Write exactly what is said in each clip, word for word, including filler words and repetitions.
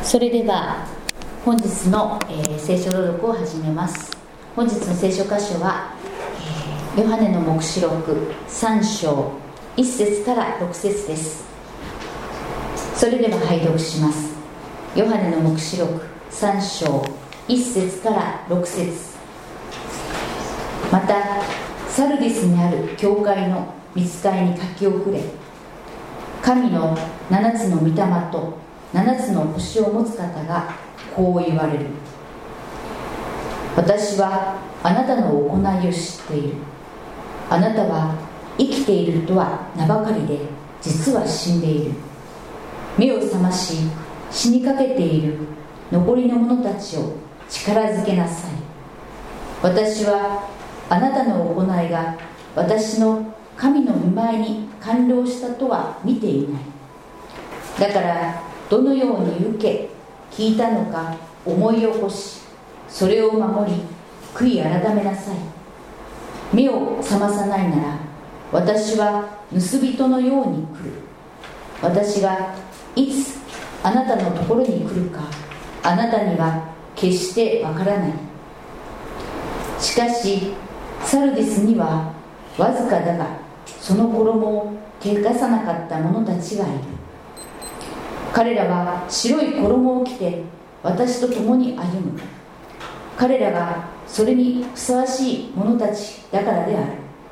それでは本日の、えー、聖書朗読を始めます。本日の聖書箇所は、えー、ヨハネの黙示録さん章いっ節からろく節です。それでは拝読します。ヨハネの黙示録さん章いっ節からろく節。またサルディスにある教会の御使いに書き送れ、神の七つの御霊と七つの星を持つ方がこう言われる。私はあなたの行いを知っている。あなたは生きているとは名ばかりで実は死んでいる。目を覚まし死にかけている残りの者たちを力づけなさい。私はあなたの行いが私の神の御前に完了したとは見ていない。だからどのように受け聞いたのか思い起こし、それを守り悔い改めなさい。目を覚まさないなら私は盗人のように来る。私がいつあなたのところに来るかあなたには決してわからない。しかしサルディスにはわずかだがその衣を汚さなかった者たちがいる。彼らは白い衣を着て私と共に歩む。彼らがそれにふさわしい者たちだからである。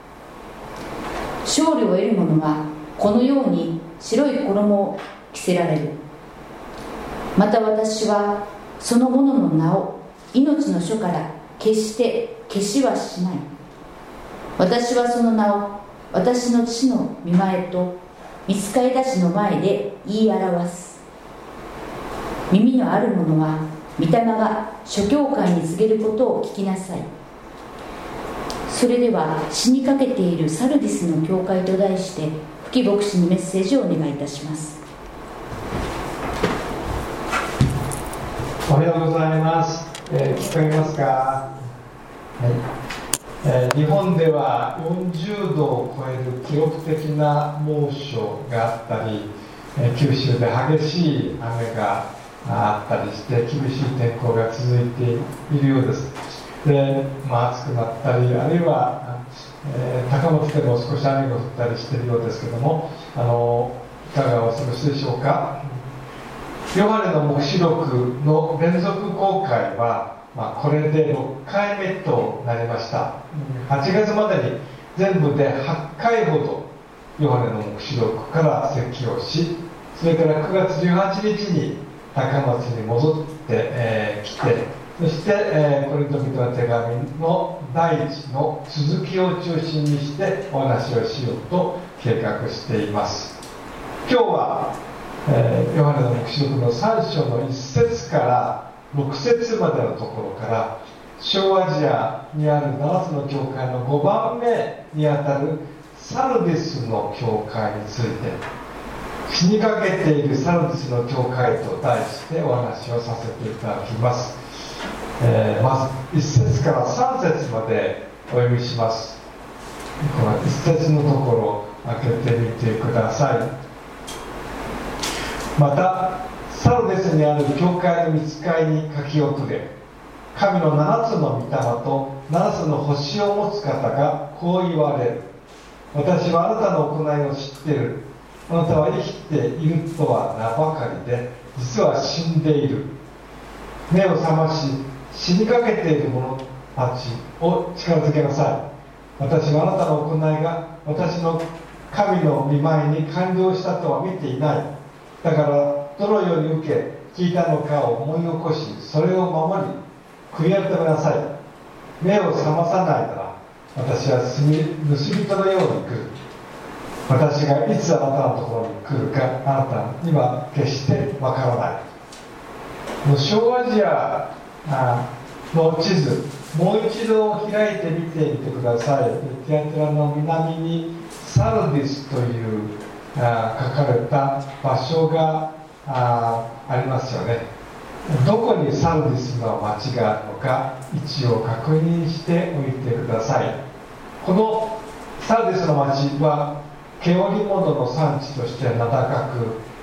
勝利を得る者はこのように白い衣を着せられる。また私はその者の名を命の書から決して消しはしない。私はその名を私の父の御前と御使いたちの前で言い表す。耳のある者は御霊が諸教会に告げることを聞きなさい。それでは死にかけているサルディスの教会と題して吹牧師にメッセージをお願いいたします。 おはようございます、えー、聞こえますか、はいえー、日本ではよんじゅうどを超える記録的な猛暑があったり、えー、九州で激しい雨があったりして厳しい天候が続いているようです。で、まあ、暑くなったりあるいは、えー、高松でも少し雨が降ったりしているようですけども、あのいかがお過ごしでしょうか。ヨハネの黙示録の連続公開は、まあ、これでろっかいめとなりました。はちがつまでに全部ではちかいほどヨハネの黙示録から説教をし、それからくがつじゅうはちにちに高松に戻って、えー、来て、そして、えー、コリント人の手紙の第一の続きを中心にしてお話をしようと計画しています。今日は、えー、ヨハネの黙示録のさん章のいっ節からろく節までのところから、小アジアにあるななつの教会のごばんめにあたるサルディスの教会について、死にかけているサルディスの教会と題してお話をさせていただきます。えー、まずいっ節からさん節までお読みします。このいっ節のところ開けてみてください。またサルディスにある教会の御使いに書き送れ、神のななつの御霊とななつの星を持つ方がこう言われる。私はあなたの行いを知っている。あなたは生きているとは名ばかりで実は死んでいる。目を覚まし死にかけている者たちを力づけなさい。私はあなたの行いが私の神の御前に完了したとは見ていない。だからどのように受け聞いたのかを思い起こし、それを守り悔い改めなさい。目を覚まさないなら私は盗人のように来る。私がいつあなたのところに来るかあなたには決してわからない。小アジアの地図、もう一度開いてみてみてください。ティアテラの南にサルディスというあ書かれた場所が あ, ありますよね。どこにサルディスの町があるのか位置を確認しておいてください。このサルディスの町は毛織物の産地として名高く、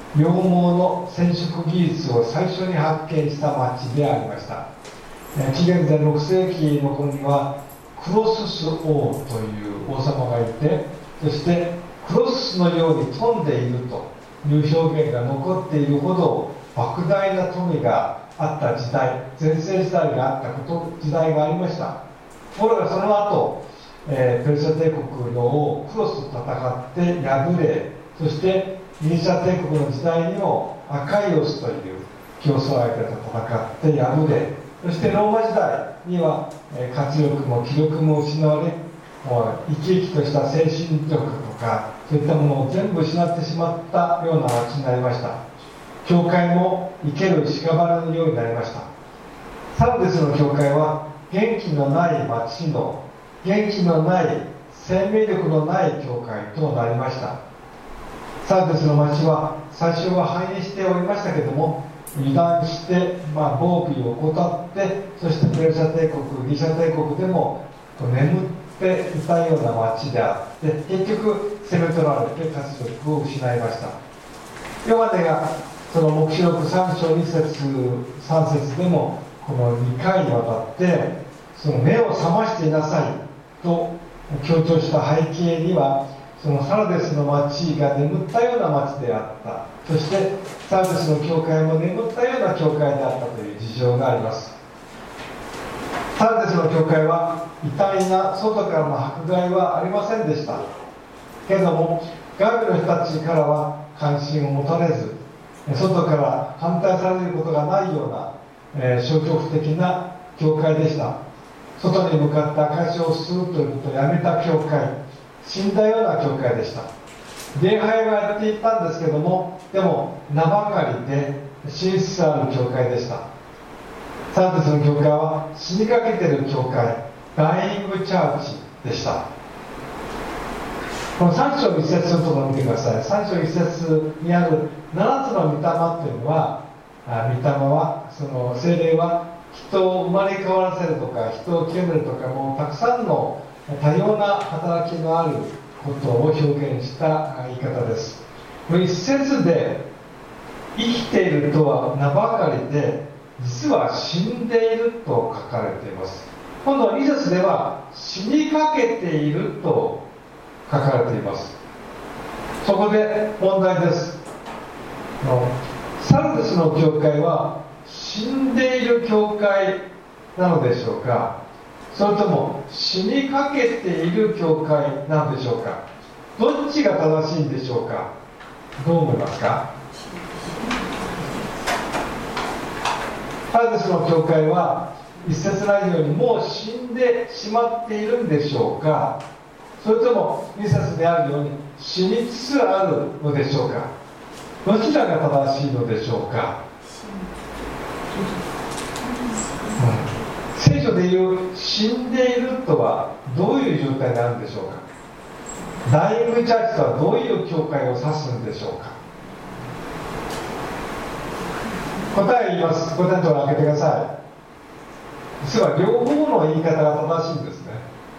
羊毛の染色技術を最初に発見した町でありました。紀元前ろくせいきの頃にはクロスス王という王様がいて、そしてクロススのように富んでいるという表現が残っているほど莫大な富があった時代、全盛時代があったこと時代がありました。ところがその後、えー、ペルシャ帝国の王クロスと戦って敗れ、そしてギリシャ帝国の時代にもアカイオスという競争相手と戦って敗れ、そしてローマ時代には、えー、活力も気力も失われ、もう生き生きとした精神力とかそういったものを全部失ってしまったような町になりました。教会も生ける屍のようになりました。サルデスの教会は元気のない町の元気のない生命力のない教会となりました。サルデスの町は最初は繁栄しておりましたけれども、油断して、まあ、防備を怠って、そしてペルシャ帝国、ギリシャ帝国でも眠っていたような町であって、結局攻め取られて活力を失いました。ヨハネがその黙示録さん章に節さん節でもこのにかいにわたってその目を覚ましていなさいと強調した背景には、そのサルデスの町が眠ったような町であった、そしてサルデスの教会も眠ったような教会であったという事情があります。サルデスの教会は異端な外からの迫害はありませんでしたけれども、外部の人たちからは関心を持たれず、外から反対されることがないような、えー、消極的な教会でした。外に向かって証しをするということをやめた教会、死んだような教会でした。礼拝はやっていたんですけれども、でも名ばかりで死につつある教会でした。サルデスの教会は死にかけている教会、ダイイングチャーチでした。このさん章いち節のところを見てください。さん章いち節にあるななつの御霊というのは、御霊はその聖霊は人を生まれ変わらせるとか、人を清めるとか、もうたくさんの多様な働きのあることを表現した言い方です。これ一節で生きているとは名ばかりで、実は死んでいると書かれています。今度はに節では死にかけていると書かれています。そこで問題です。サルデスの教会は死んでいる教会なのでしょうか、それとも死にかけている教会なのでしょうか。どっちが正しいんでしょうか。どう思いますか。サルデスの教会は一節内容にもう死んでしまっているんでしょうか、それともに節であるように死につつあるのでしょうか。どちらが正しいのでしょうか。うん、聖書でいう死んでいるとはどういう状態になるんでしょうか。ダイイングチャーチとはどういう教会を指すんでしょうか。答え言います。答えのところ開けてください。実は両方の言い方が正しいんですね。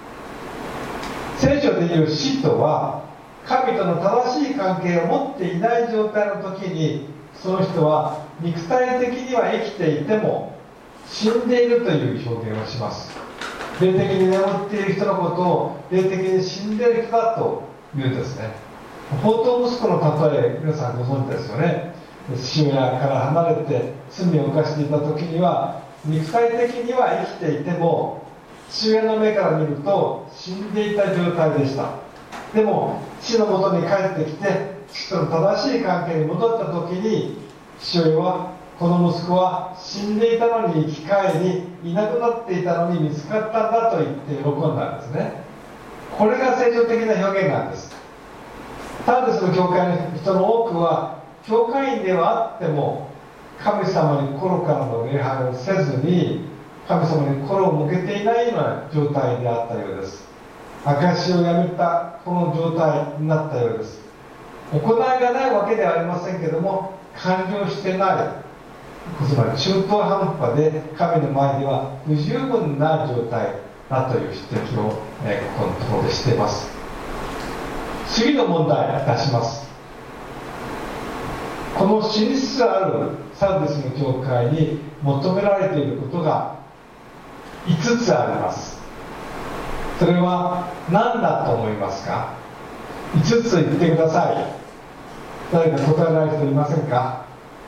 聖書でいう死とは神との正しい関係を持っていない状態の時に、その人は肉体的には生きていても死んでいるという表現をします。霊的に眠っている人のことを霊的に死んでいる人だというんですね。放蕩息子の例え、皆さんご存知ですよね。父親から離れて罪を犯していた時には肉体的には生きていても父親の目から見ると死んでいた状態でした。でも父のもとに帰ってきて父との正しい関係に戻った時に、父親はこの息子は死んでいたのに生き返り、いなくなっていたのに見つかったんだと言って喜んだんですね。これが聖書的な表現なんです。サルデスの教会の人の多くは教会員ではあっても神様に心からの礼拝をせずに神様に心を向けていないような状態であったようです。証しをやめたこの状態になったようです。行いがないわけではありませんけども、完了してない、つまり中途半端で神の前では不十分な状態だという指摘を、えー、ここのところでしています。次の問題出します。 この死につつあるサルデスの教会に求められていることがいつつあります。それは何だと思いますか？いつつ言ってください。誰か答えられる人いませんか？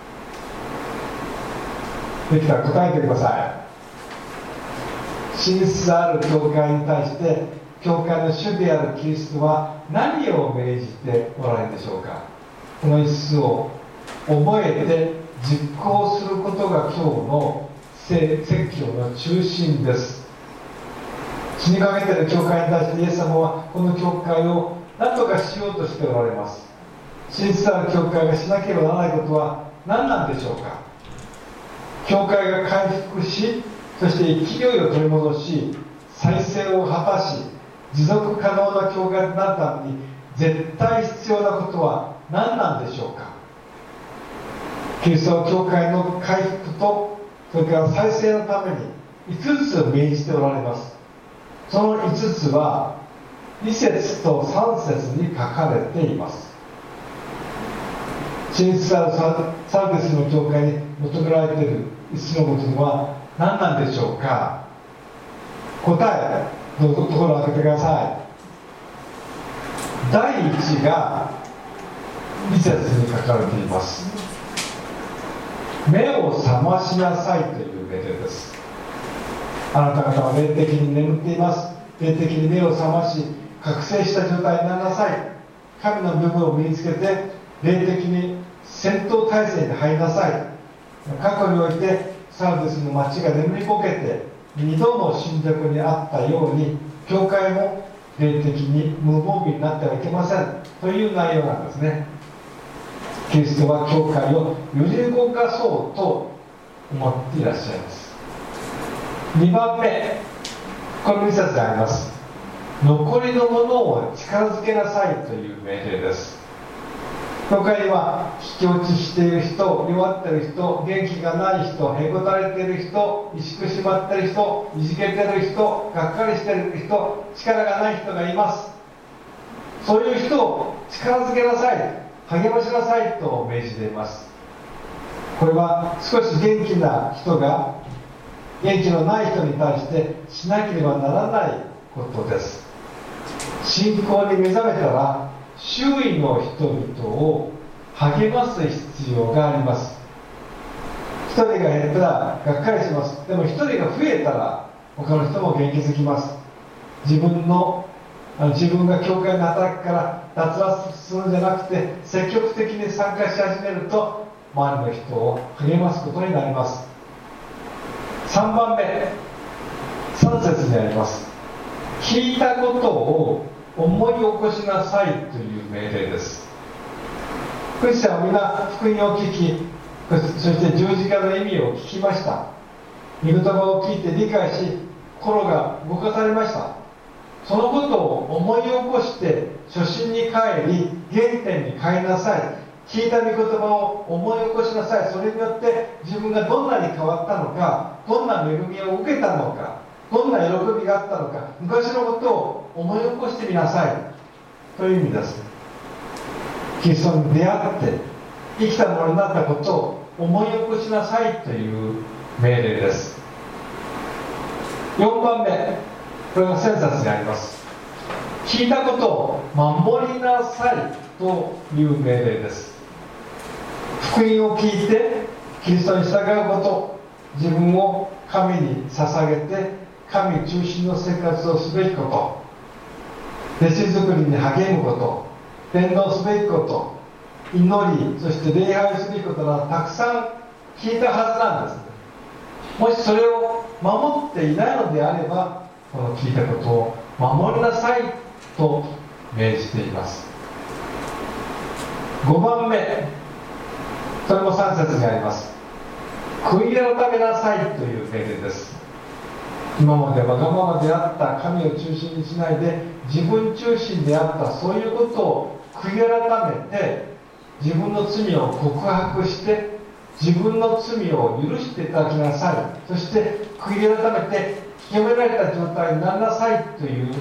できたら答えてください。死につつある教会に対して教会の主であるキリストは何を命じておられるでしょうか？このいつつを覚えて実行することが今日の説教の中心です。死にかけている教会に対してイエス様はこの教会を何とかしようとしておられます。死につつある教会がしなければならないことは何なんでしょうか？教会が回復し、そして勢いを取り戻し、再生を果たし、持続可能な教会になるために絶対必要なことは何なんでしょうか？キリストは教会の回復とそれから再生のためにいつつ命じておられます。そのいつつはに節とさん節に書かれています。死につつあるサルデスの教会に求められているいつつのことは何なんでしょうか？答えどうぞところを開けてください。第一がに節に書かれています。目を覚ましなさいという命令です。あなた方は霊的に眠っています。霊的に目を覚まし覚醒した状態になりなさい。神の部分を身につけて霊的に戦闘態勢に入りなさい。過去においてサルデスの町が眠りこけて二度も侵略にあったように教会も霊的に無防備になってはいけませんという内容なんですね。キリストは教会をより動かそうと思っていらっしゃいます。にばんめ、このに節であります。残りのものを近づけなさいという命令です。教会には引き落ちしている人、弱っている人、元気がない人、へこたれている人、萎縮しまっている人、いじけている人、がっかりしている人、力がない人がいます。そういう人を力づけなさい、励ましなさいと命じています。これは少し元気な人が元気のない人に対してしなければならないことです。信仰に目覚めたら周囲の人々を励ます必要があります。一人が減ったらがっかりします。でも一人が増えたら他の人も元気づきます。自分の自分が教会の働きから脱落するんじゃなくて積極的に参加し始めると周りの人を励ますことになります。さんばんめ、さん節にあります。聞いたことを思い起こしなさいという命令です。クリスチャンは皆福音を聞き、そして十字架の意味を聞きました。御言葉を聞いて理解し、心が動かされました。そのことを思い起こして初心に帰り原点に帰りなさい。聞いた御言葉を思い起こしなさい。それによって自分がどんなに変わったのか、どんな恵みを受けたのか、どんな喜びがあったのか、昔のことを思い起こしてみなさいという意味です。キリストに出会って生きたものになったことを思い起こしなさいという命令です。よんばんめ、これが先節にあります。聞いたことを守りなさいという命令です。福音を聞いてキリストに従うこと、自分を神に捧げて神中心の生活をすべきこと、弟子作りに励むこと、伝道すべきこと、祈り、そして礼拝すべきことなどたくさん聞いたはずなんです。もしそれを守っていないのであれば、この聞いたことを守りなさいと命じています。ごばんめ、それもさん節にあります。悔い改めなさいという命令です。今までわがままであった神を中心にしないで自分中心であったそういうことを悔い改めて自分の罪を告白して自分の罪を許していただきなさい。そして悔い改めて清められた状態になりなさいという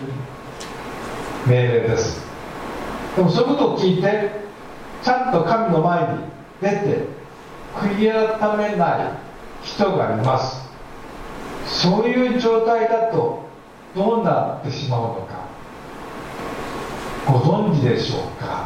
命令です。でもそういうことを聞いてちゃんと神の前に出て悔い改めない人がいます。そういう状態だとどうなってしまうのかご存知でしょうか。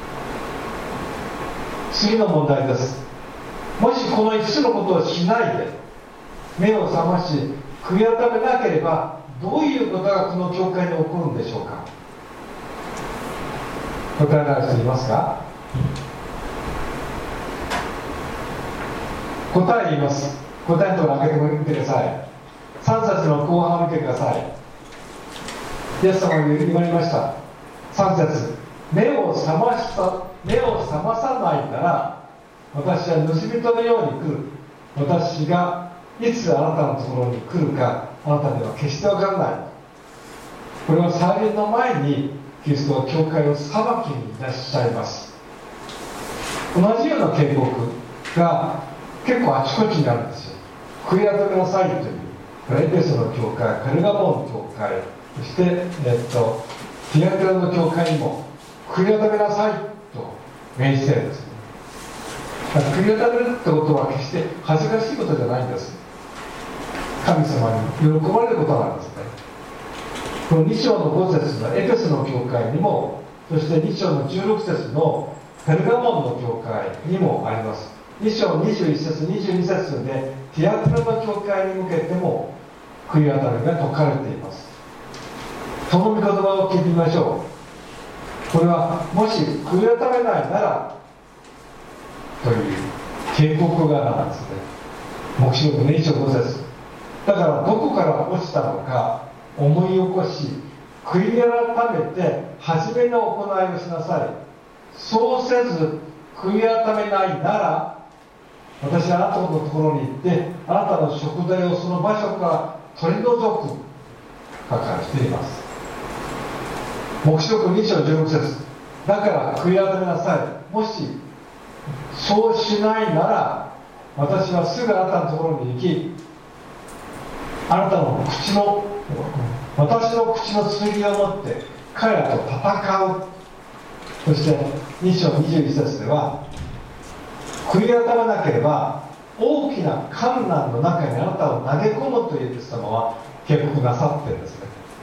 次の問題です。もしこのいつつのことをしないで目を覚まし悔い改めなければどういうことがこの教会に起こるんでしょうか。答えられる人いますか。答え言います。答えのところ開けてみてください。さん節の後半を見てください。イエス様が言われました。さん節、目を覚ました目を覚まさないなら私は盗人のように来る。私がいつあなたのところに来るかあなたには決して分からない。これは再臨の前にキリストは教会を裁きにいらっしゃいます。同じような警告が結構あちこちにあるんですよ。悔い改めなさいという、エペソの教会、ペルガモンの教会、そして、えっと、ティアテラの教会にも悔い改めなさいと命じてるんですね。悔い改めるってことは決して恥ずかしいことじゃないんです。神様に喜ばれることなんですね。このに章のご節のエペソの教会にも、そしてに章のじゅうろく節のペルガモンの教会にもあります。に章にじゅういち節にじゅうに節でティアテラの教会に向けても悔い改めが説かれています。その御言葉を聞いてみましょう。これはもし悔い改めないならという警告がなんですね。黙示録のに章ご節。だからどこから落ちたのか思い起こし悔い改めて初めの行いをしなさい。そうせず悔い改めないなら私はあなたのところに行ってあなたの食材をその場所から取り除くと書かれています。黙示録に章じゅうろく節。だから悔い改めなさい。もしそうしないなら私はすぐあなたのところに行きあなたの口の私の口の剣を持って彼らと戦う。そしてに章にじゅういち節では悔い改めなければ大きな困難の中にあなたを投げ込むというイエス様は警告なさってるんですね。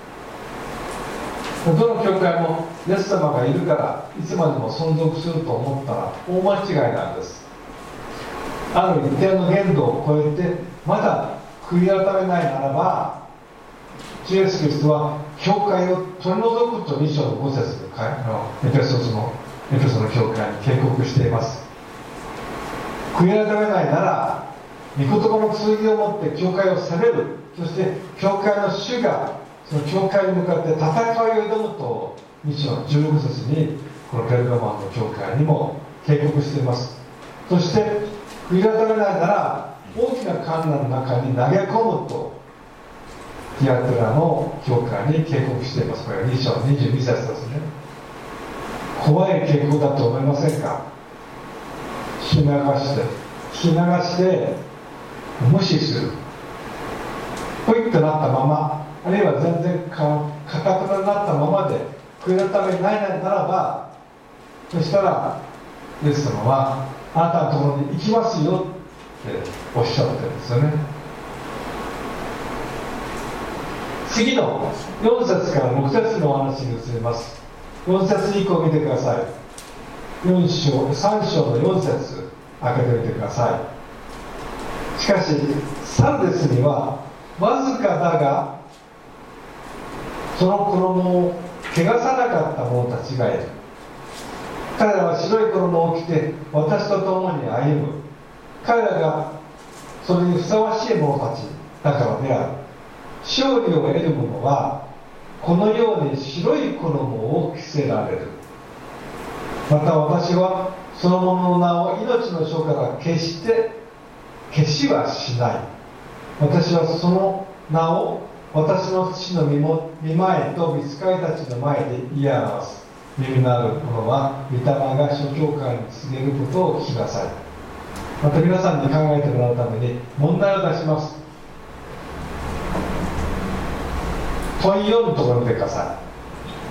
どの教会もイエス様がいるからいつまでも存続すると思ったら大間違いなんです。ある一定の限度を超えてまだ悔い改めないならば主イエスキリストは教会を取り除くとに章のご節でエペソのエペソの教会に警告しています。悔い改めないなら御言葉の剣を持って教会を責める。そして教会の主がその教会に向かって戦いを挑むとに章じゅうろく節にこのペルガモンの教会にも警告しています。そして悔い改めないなら大きな困難の中に投げ込むとティアテラの教会に警告しています。これはに章にじゅうに節ですね。怖い警告だと思いませんか。聞き流して聞き流して無視する。ポイッとなったまま、あるいは全然かたくなになったままで悔い改めないならば、そしたらイエス様はあなたのところに行きますよっておっしゃってるんですよね。次のよん節からろく節のお話に移ります。よん節以降見てください。よん章さん章のよん節開けてみてください。しかしさん節にはわずかだがその衣を汚さなかった者たちがいる。彼らは白い衣を着て私と共に歩む。彼らがそれにふさわしい者たちだからである。勝利を得る者はこのように白い衣を着せられる。また私はその者の名を命の書から決して消しはしない。私はその名を私の父の御前と御使いたちの前で言い表す。耳のある者は御霊が諸教会に告げることを聞きなさい。また皆さんに考えてもらうために問題を出します。問よんのところを見てくださ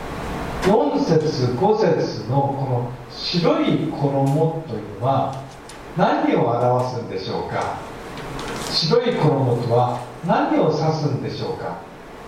い。よん節ご節のこの白い衣というのは何を表すんでしょうか。白い衣とは何を指すんでしょうか。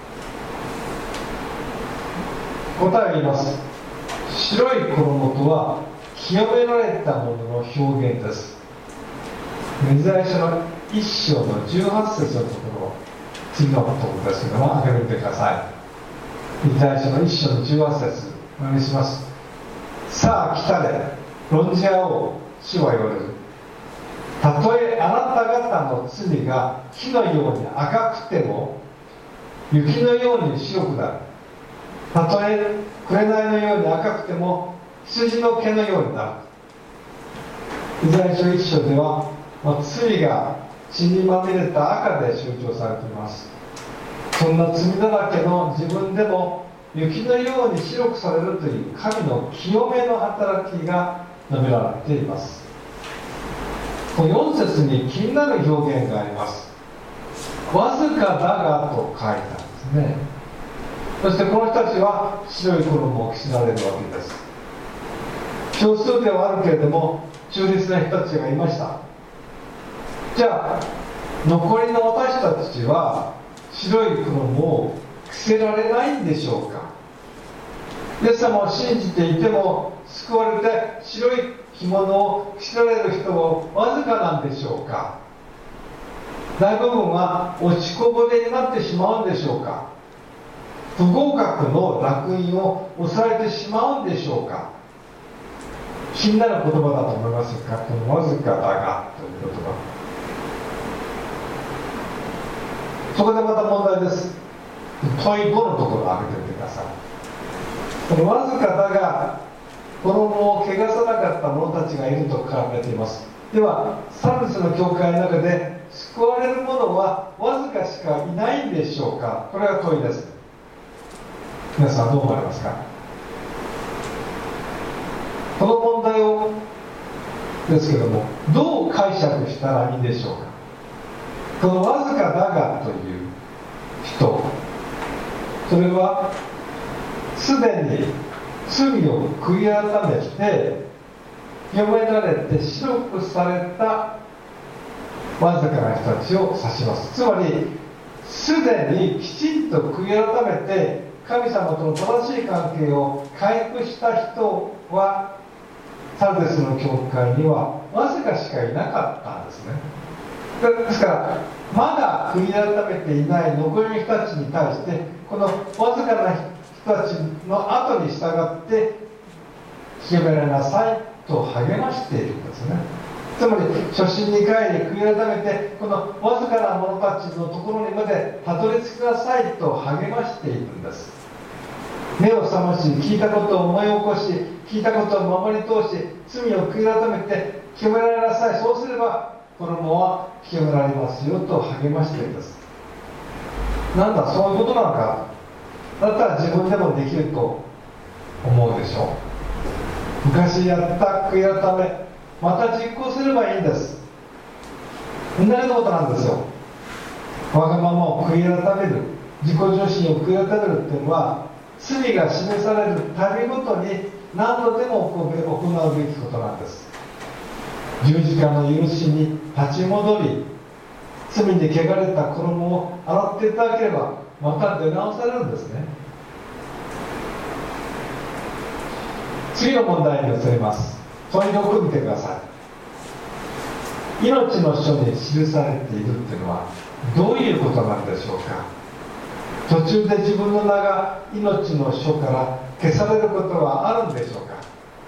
答えを言います。白い衣とは清められたものの表現です。イザヤ書のいっ章のじゅうはち節のところ、次のところですけども、開けてみてください。イザヤ書のいっ章のじゅうはち節、お願いします。さあ来たれ、論じ合おう、主は言われる。たとえあなた方の罪が火のように赤くても雪のように白くなる。たとえ紅のように赤くても羊の毛のようになる。イザヤ書いっ章では、まあ、罪が血にまみれた赤で象徴されています。そんな罪だらけの自分でも雪のように白くされるという神の清めの働きが述べられています。このよん節に気になる表現があります。わずかだがと書いたんですね。そしてこの人たちは白い衣を着せられるわけです。少数ではあるけれども中立な人たちがいました。じゃあ残りの私たちは白い衣を着せられないんでしょうか。イエス様を信じていても救われて白い着物を着せられる人もわずかなんでしょうか。大部分は落ちこぼれになってしまうんでしょうか。不合格の烙印を押されてしまうんでしょうか。気になる言葉だと思いますか。このわずかだがという言葉。そこでまた問題です。問いごのところを開けてみてください。このわずかだが衣を汚さなかった者たちがいると書かれています。ではサルデスの教会の中で救われる者はわずかしかいないんでしょうか。これが問いです。皆さんどう思われますか。この問題をですけどもどう解釈したらいいんでしょうか。このわずかだがという人、それはすでに罪を悔い改めて清められて白くされたわずかな人たちを指します。つまりすでにきちんと悔い改めて神様との正しい関係を回復した人はサルデスの教会にはわずかしかいなかったんですね。ですからまだ悔い改めていない残りの人たちに対してこのわずかな人たちの後に従って清められなさいと励ましているんですね。つまり初心に帰り悔い改めてこのわずかな者たちのところにまでたどり着きなさいと励ましているんです。目を覚まし聞いたことを思い起こし聞いたことを守り通し罪を悔い改めて清められなさい。そうすれば衣は清められますよと励ましているんです。なんだそういうことなのか。だったら自分でもできると思うでしょう。昔やった悔い改めまた実行すればいいんです。同じことなんですよ。わがままを悔い改める、自己中心を悔い改めるっていうのは罪が示されるたびごとに何度でも行うべきことなんです。十字架の許しに立ち戻り罪に汚れた衣を洗っていただければまた出直されるんですね。次の問題に移ります。問いろく見てください。命の書に記されているっていうのはどういうことなんでしょうか。途中で自分の名が命の書から消されることはあるんでしょうか。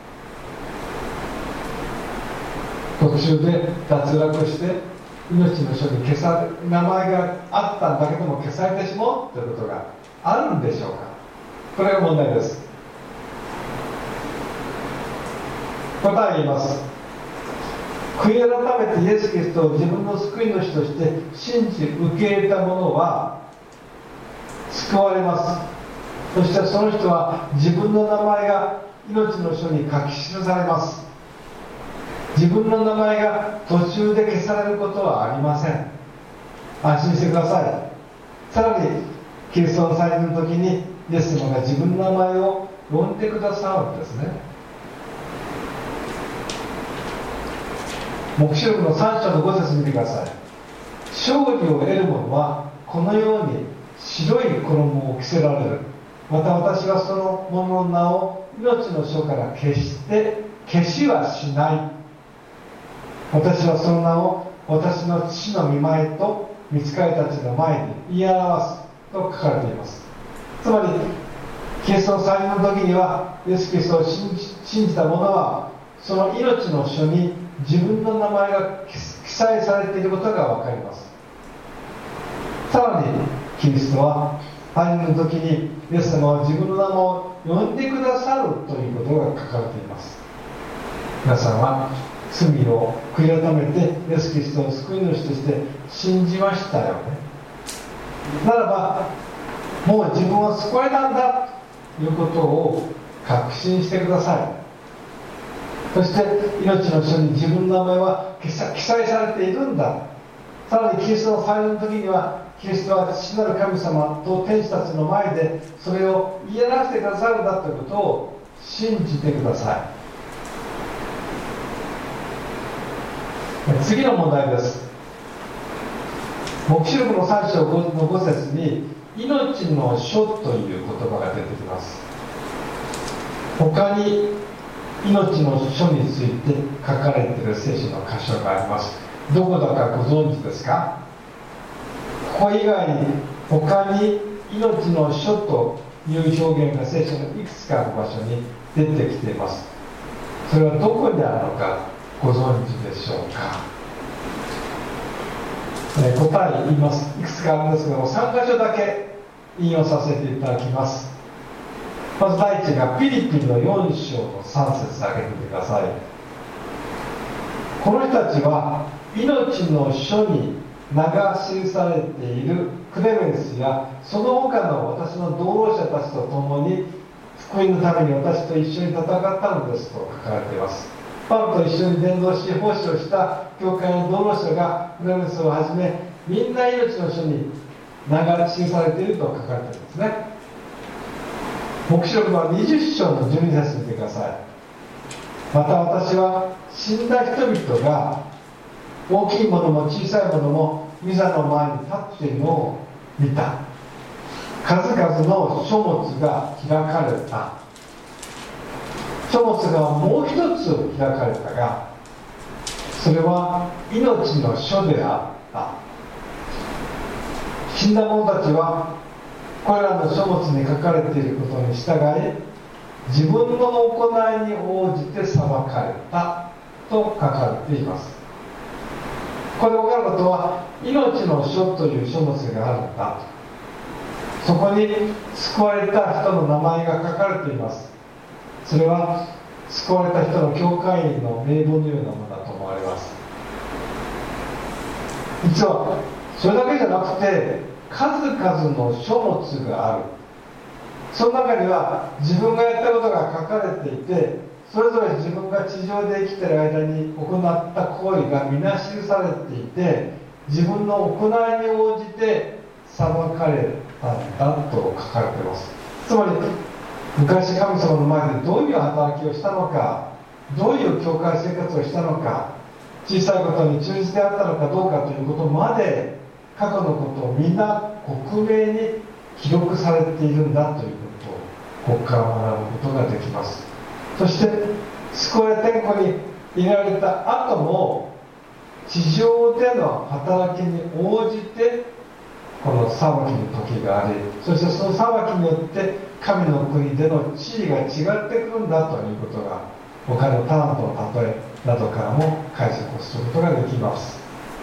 途中で脱落して命の書に消され名前があったんだけども消されてしまうということがあるんでしょうか。これが問題です。答え言います。悔い改めてイエス・キリストを自分の救い主として信じ受け入れた者は救われます。そしてその人は自分の名前が命の書に書き記されます。自分の名前が途中で消されることはありません。安心してください。さらにキリストの再臨の時にイエス様が自分の名前を呼んでくださるんですね。 黙示録のさん章のご節見てください。勝利を得る者はこのように白い衣を着せられる。また私はその者の名を命の書から消して消しはしない。私はその名を私の父の御前と御使いたちの前に言い表すと書かれています。つまりキリストの再臨の時にはイエス・キリストを信じ、信じた者はその命の書に自分の名前が記載されていることが分かります。さらにキリストは再臨の時にイエス様は自分の名前を呼んでくださるということが書かれています。皆さんは罪を悔い改めてイエス・キリストを救い主として信じましたよね。ならばもう自分は救われたんだということを確信してください。そして命の書に自分の名前は記載されているんだ。さらにキリストの再臨の時にはキリストは父なる神様と天使たちの前でそれを言い表してくださるんだということを信じてください。次の問題です。黙示録のさん章のご節に命の書という言葉が出てきます。他に命の書について書かれている聖書の箇所があります。どこだかご存知ですか？ここ以外に他に命の書という表現が聖書のいくつかの場所に出てきています。それはどこにあるのかご存知でしょうか？えー、答え言います。いくつかあるんですけどもさん箇所だけ引用させていただきます。まず第一がフィリピンのよん章のさん節だけ見てください。この人たちは命の書に名が記されているクレメンスやその他の私の同労者たちと共に福音のために私と一緒に戦ったのですと書かれています。パウロと一緒に伝道し奉仕をした教会の同労者がクレメンスをはじめみんな命の書に名が記されていると書かれているんですね。黙示録のにじゅっ章のじゅうに節見てください。また私は死んだ人々が大きいものも小さいものも御座の前に立っているのを見た。数々の書物が開かれた。書物がもう一つ開かれたがそれは命の書であった。死んだ者たちはこれらの書物に書かれていることに従い自分の行いに応じて裁かれたと書かれています。これで分かることは命の書という書物があるんだ。そこに救われた人の名前が書かれています。それは救われた人の教会員の名簿のようなものだと思われます。実はそれだけじゃなくて数々の書物がある。その中には自分がやったことが書かれていてそれぞれ自分が地上で生きている間に行った行為が皆記されていて自分の行いに応じて裁かれたんだと書かれています。つまり昔神様の前でどういう働きをしたのかどういう教会生活をしたのか小さいことに忠実であったのかどうかということまで過去のことをみんな克明に記録されているんだということをここから学ぶことができます。そして救われ天国に入れられた後も地上での働きに応じてこの裁きの時がありそしてその裁きによって神の国での地位が違ってくるんだということが他のターンの例えなどからも解釈をすることができます。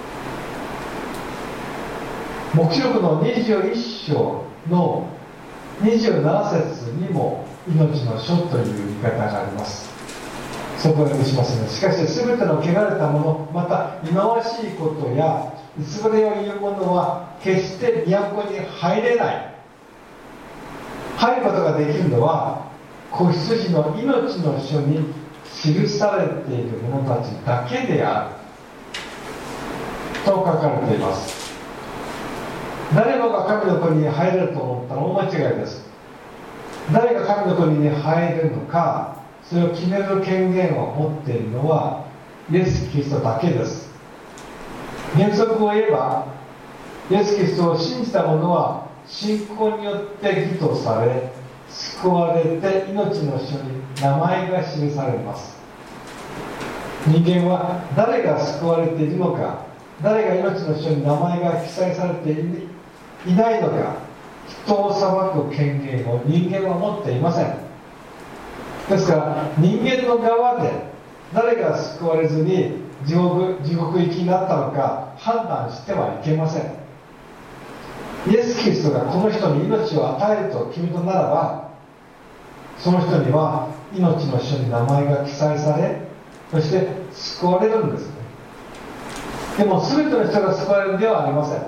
黙示録のにじゅういっ章のにじゅうなな節にも命の書という言い方があります。そこを読みしますね。しかし全ての汚れたものまた忌まわしいことや偽りを言うものは決して都に入れない。入ることができるのは子羊の命の書に記されている者たちだけであると書かれています。誰もが神の国に入れると思ったら大間違いです。誰が神の国に入れるのかそれを決める権限を持っているのはイエス・キリストだけです。原則を言えば、イエス・キリストを信じた者は信仰によって義とされ、救われて命の書に名前が記されます。人間は誰が救われているのか、誰が命の書に名前が記載されていないのか、人を裁く権限を人間は持っていません。ですから人間の側で誰が救われずに地獄、地獄行きになったのか判断してはいけません。イエス・キリストがこの人に命を与えると決めたならば、その人には命の書に名前が記載され、そして救われるんですね。でも全ての人が救われるのではありません。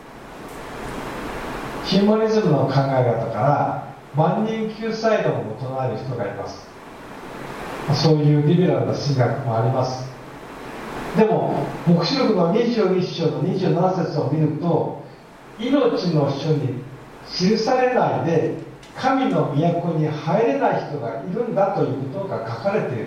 ヒューマニズムの考え方から万人救済論を唱える人がいます。そういうリベラルな神学もあります。でも黙示録のにじゅういっ章のにじゅうなな節を見ると、命の書に記されないで神の都に入れない人がいるんだということが書かれているんです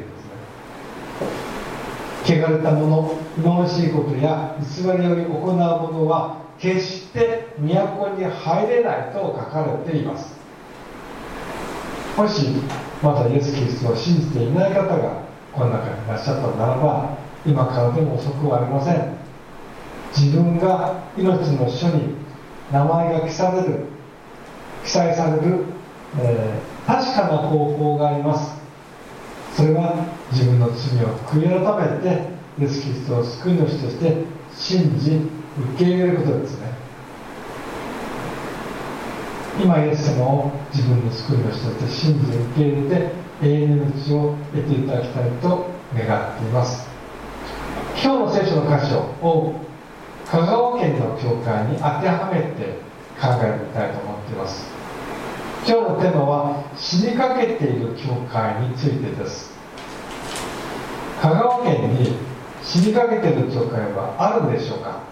ね。汚れたもの、忌まわしいことや偽りより行うものは決して都に入れないと書かれています。もしまだイエス・キリストを信じていない方がこの中にいらっしゃったならば、今からでも遅くはありません。自分が命の書に名前が記される記載される、えー、確かな方法があります。それは自分の罪を悔い改めてイエス・キリストを救い主として信じ受け入れることですね。今イエス様を自分の救い主として信じ受け入れて永遠の命を得ていただきたいと願っています。今日の聖書の箇所を香川県の教会に当てはめて考えてみたいと思っています。今日のテーマは死にかけている教会についてです。香川県に死にかけている教会はあるんでしょうか。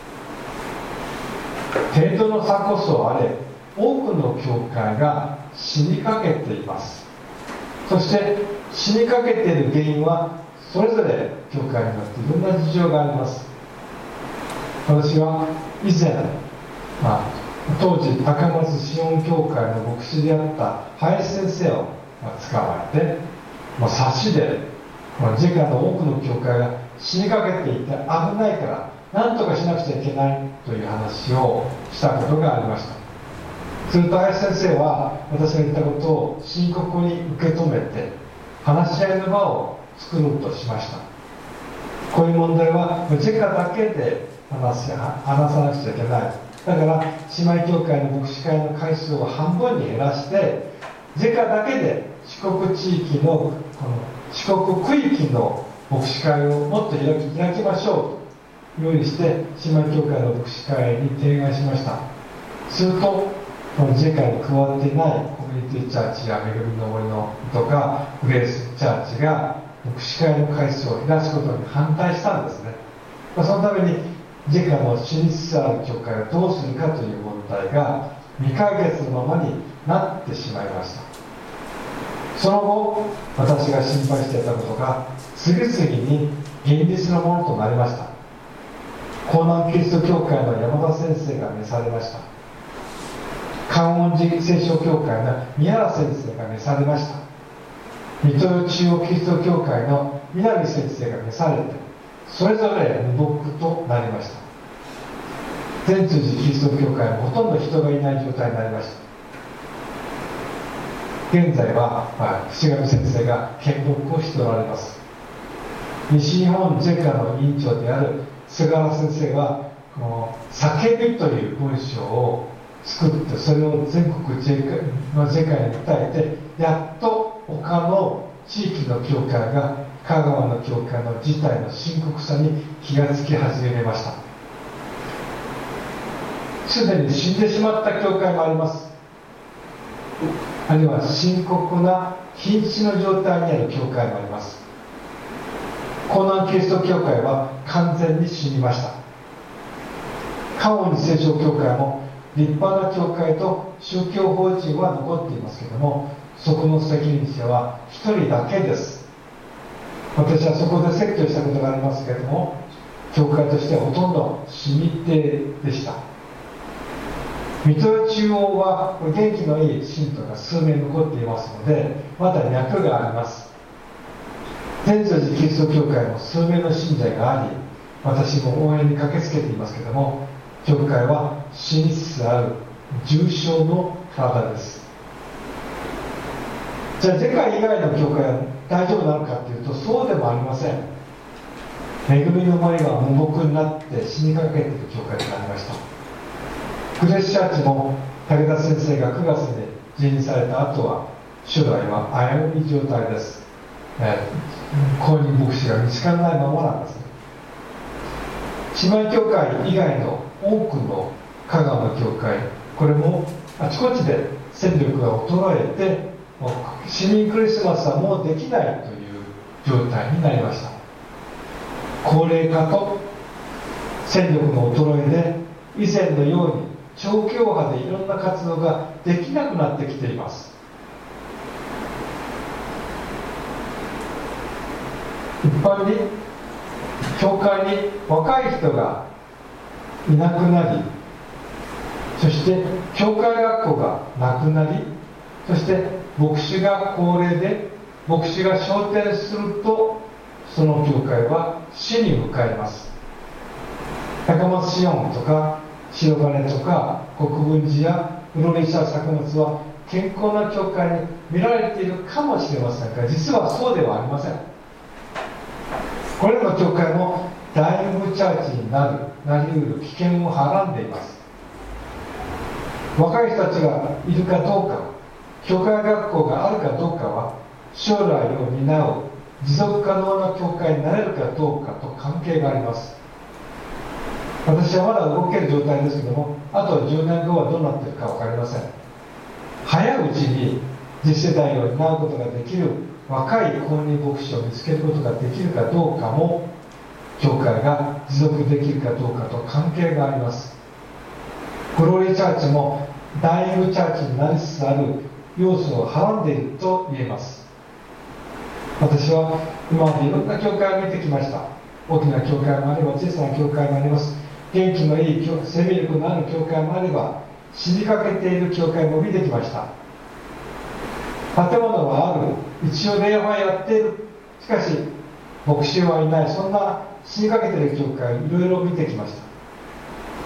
程度の差こそあれ、多くの教会が死にかけています。そして死にかけている原因はそれぞれ教会によっていろんな事情があります。私は以前、まあ、当時高松シオン教会の牧師であった林先生を捕まえて、まあ、差しでジェカの多くの教会が死にかけていて危ないから何とかしなくちゃいけないという話をしたことがありました。すると林先生は私が言ったことを深刻に受け止めて話し合いの場を作ろうとしました。こういう問題はジェカだけで話し話さなくちゃいけない。だから姉妹教会の牧師会の回数を半分に減らしてジェカだけで四国地域のこの四国区域の牧師会をもっと開き、開きましょうというようにして姉妹教会の牧師会に提案しました。するとこのジェカに加わっていないコミュニティチャーチや恵みの森のとかグレースチャーチが牧師会の回数を減らすことに反対したんですね。そのためにジェカの死につつある教会をどうするかという問題が未解決のままになってしまいました。その後私が心配していたことが次々に現実のものとなりました。江南キリスト教会の山田先生が召されました。観音寺聖書教会の宮原先生が召されました。水戸中央キリスト教会の南先生が召されて、それぞれ無牧となりました。全通寺キリスト教会はほとんど人がいない状態になりました。現在は、まあ、伏上先生が見牧をしておられます。西日本ジェカの委員長である菅原先生はこの叫びという文章を作って、それを全国ジェカのジェカに伝えて、やっと他の地域の教会が香川の教会の事態の深刻さに気がつき始めました。すでに死んでしまった教会もあります。あるいは深刻な瀕死の状態にある教会もあります。江南キリスト教会は完全に死にました。観音寺聖書教会も立派な教会と宗教法人は残っていますけれども、そこの責任者は一人だけです。 私はそこで説教したことがありますけれども、教会としてはほとんど死に手でした。水戸中央は元気のいい信徒が数名残っていますので、まだ脈があります。善通寺キリスト教会も数名の信者があり、私も応援に駆けつけていますけれども、教会は死につつある重症の体です。じゃあ世界以外の教会は大丈夫なのかというと、そうでもありません。恵みの前が無目になって死にかけている教会となりました。クレスチャーチも武田先生がくがつに辞任された後は初代は危うい状態です、えー、公認牧師が見つからないままなんですね。姉妹教会以外の多くの香川の教会、これもあちこちで戦力が衰えて、もう市民クリスマスはもうできないという状態になりました。高齢化と戦力の衰えで以前のように長教派でいろんな活動ができなくなってきています。一般に教会に若い人がいなくなり、そして教会学校がなくなり、そして牧師が高齢で牧師が昇天すると、その教会は死に向かいます。高松シオンとか白金とか国分寺やフロリシャ作物は健康な教会に見られているかもしれませんが、実はそうではありません。これらの教会も大部チャーチになるなりうる危険をはらんでいます。若い人たちがいるかどうか、教会学校があるかどうかは将来を担う持続可能な教会になれるかどうかと関係があります。私はまだ動ける状態ですけども、あとじゅうねんごはどうなっているか分かりません。早いうちに次世代を担うことができる若い公認牧師を見つけることができるかどうかも、教会が持続できるかどうかと関係があります。グローリーチャーチも大部チャーチになりつつある要素をはらんでいると言えます。私は今までいろんな教会を見てきました。大きな教会もあれば小さな教会もあります。元気のいい生命力のある教会もあれば、死にかけている教会も見てきました。建物はある、一応礼拝やっている、しかし牧師はいない、そんな死にかけている教会をいろいろ見てきました。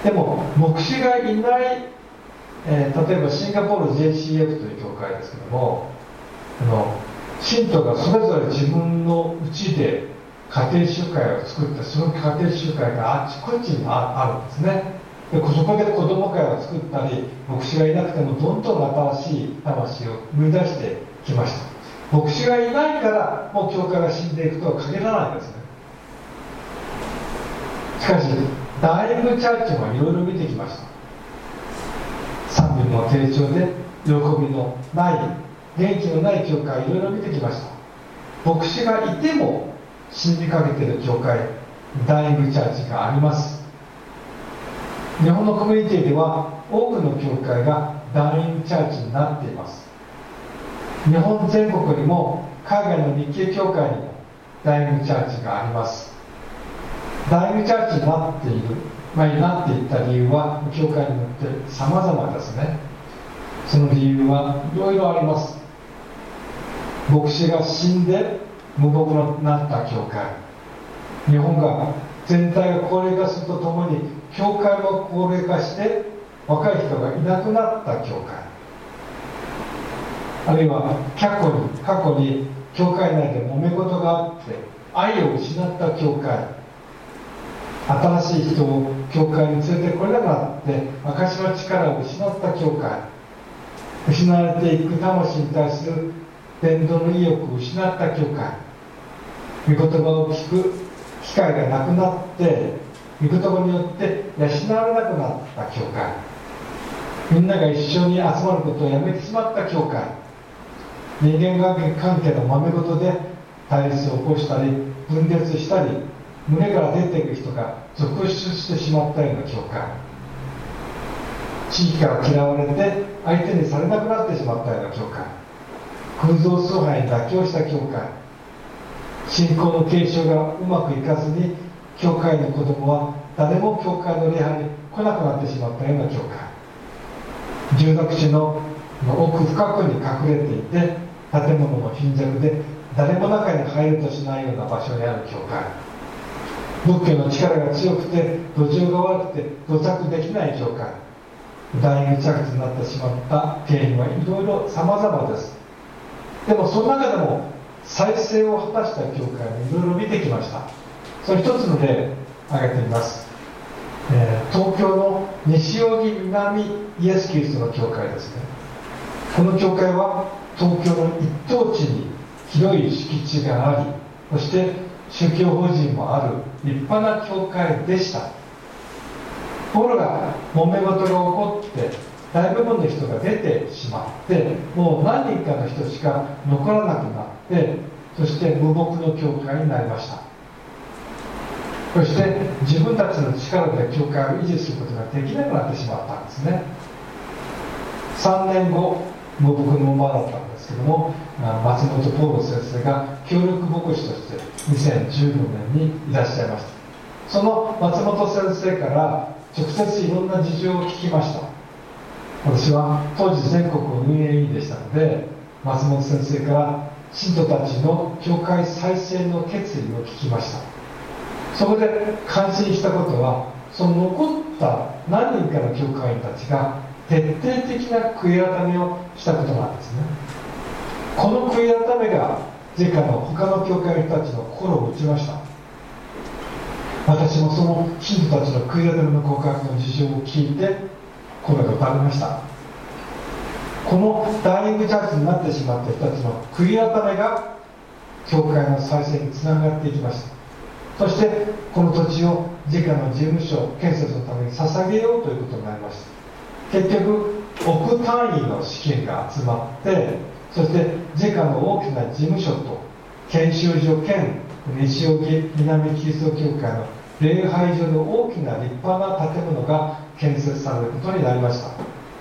でも牧師がいない、えー、例えばシンガポール ジェーシーエフ という教会ですけども、あの信徒がそれぞれ自分のうちで家庭集会を作って、その家庭集会があちこちにあるんですね。でそこで子ども会を作ったり、牧師がいなくてもどんどん新しい魂を生み出してきました。牧師がいないからもう教会が死んでいくとは限らないんですね。しかし大部チャーチもいろいろ見てきました。賛美の低調で喜びのない、元気のない教会いろいろ見てきました。牧師がいても死にかけている教会、大部チャーチがあります。日本のコミュニティでは多くの教会が大部チャーチになっています。日本全国にも海外の日系教会にも大部チャーチがあります。大部チャーチになっている、まあ、になっていった理由は教会によって様々ですね。その理由はいろいろあります。牧師が死んで無牧になった教会、日本が全体が高齢化するとともに教会も高齢化して若い人がいなくなった教会、あるいは過去に過去に教会内で揉め事があって愛を失った教会、新しい人を教会に連れてこれなくなって証の力を失った教会、失われていく魂に対する伝道の意欲を失った教会、御言葉を聞く機会がなくなって御言葉によって養われなくなった教会、みんなが一緒に集まることをやめてしまった教会、人間関係の揉め事で対立を起こしたり分裂したり、胸から出ていく人が続出してしまったような教会、地域から嫌われて相手にされなくなってしまったような教会、空洞崇拝に妥協した教会、 信仰の継承がうまくいかずに、教会の子供は誰も教会の礼拝に来なくなってしまったような教会、住宅地の奥深くに隠れていて、建物も貧弱で誰も中に入るとしないような場所にある教会、仏教の力が強くて土壌が悪くて土着できない教会、大愚着になってしまった原因はいろいろ様々です。でもその中でも再生を果たした教会をいろいろ見てきました。その一つの例挙げてみます。えー、東京の西荻南イエスキリストの教会ですね。この教会は東京の一等地に広い敷地があり、そして宗教法人もある立派な教会でした。ところが揉め事が起こって大部分の人が出てしまって、もう何人かの人しか残らなくなって、そして無牧の教会になりました。そして自分たちの力で教会を維持することができなくなってしまったんですね。さんねんご、無牧の馬だったんですけども、松本ポーロ先生が協力牧師としてにせんじゅうごねんにいらっしゃいました。その松本先生から直接いろんな事情を聞きました。私は当時全国運営委員でしたので、松本先生から信徒たちの教会再生の決意を聞きました。そこで感心したことは、その残った何人かの教会員たちが徹底的な悔い改めをしたことなんですね。この悔い改めがジェカの他の教会の人たちの心を打ちました。私もその信徒たちの悔い改めの告白の事情を聞いて心が打たれました。このダイイングチャーチになってしまった人たちの悔い改めが教会の再生につながっていきました。そしてこの土地をジェカの事務所建設のために捧げようということになりました。結局億単位の資金が集まって、そしてジェカの大きな事務所と研修所兼西荻南キリスト教会の礼拝所の大きな立派な建物が建設されることになりました。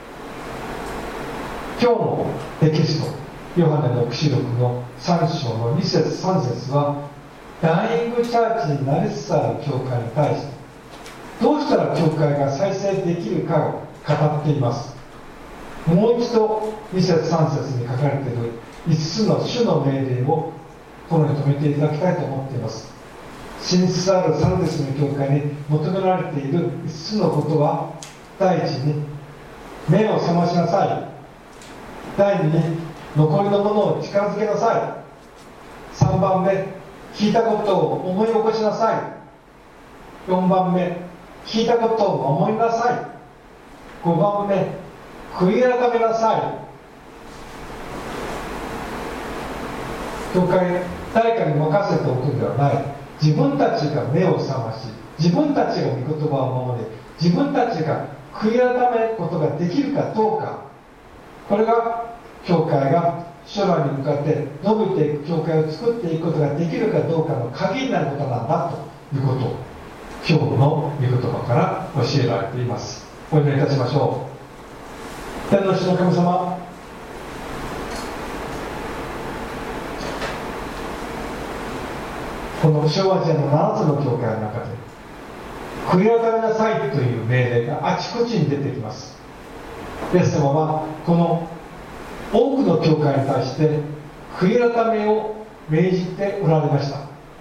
今日のテキスト、ヨハネの黙示録のさん章のに節さん節は、ダイイングチャーチになりつつある教会に対してどうしたら教会が再生できるかを語っています。もう一度に節さん節に書かれているいつつの主の命令を心に留めていただきたいと思っています。真実あるサルデスの教会に求められているいつつのことは、第一に目を覚ましなさい。第二に残りのものを近づけなさい。さんばんめ、聞いたことを思い起こしなさい。よんばんめ、聞いたことを思いなさい。ごばんめ、悔い改めなさい。教会、誰かに任せておくんではない。自分たちが目を覚まし、自分たちが御言葉を守り、自分たちが悔い改めることができるかどうか、これが教会が将来に向かって伸びていく教会を作っていくことができるかどうかの鍵になることなんだということを今日の御言葉から教えられています。お祈りいたしましょう。天の主の神様、この小アジアのななつの教会の中で悔い改めなさいという命令があちこちに出てきます。イエス様はこの多くの教会に対して悔い改めを命じておられました。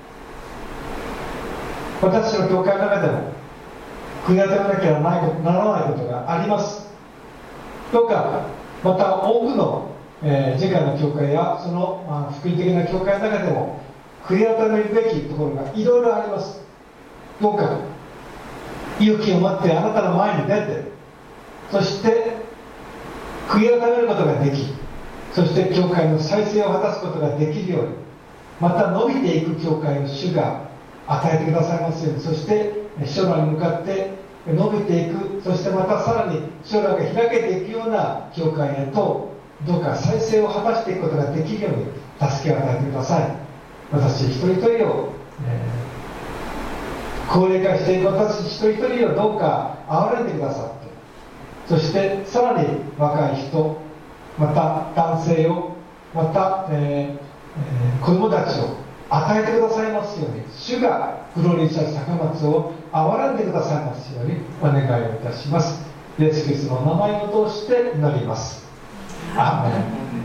私の教会の中でも悔い改めなきゃならないことがあります。どうかまた多くの、えー、次回の教会やその、まあ、福音的な教会の中でも悔い改めるべきところがいろいろあります。どうか勇気を持ってあなたの前に出て、そして悔い改めることができ、そして教会の再生を果たすことができるように、また伸びていく教会を主が与えてくださいますように、そして将来に向かって伸びていく、そしてまたさらに将来が開けていくような教会へとどうか再生を果たしていくことができるように助けを与えてください。私一人一人を、えー、高齢化していく私一人一人をどうか憐れんでくださって、そしてさらに若い人、また男性を、また、えーえー、子供たちを与えてくださいますように、主が黒にした坂松を憐らんでくださいますようにお願いをいたします。イエス・キリストの名前を通して祈ります。アーメン。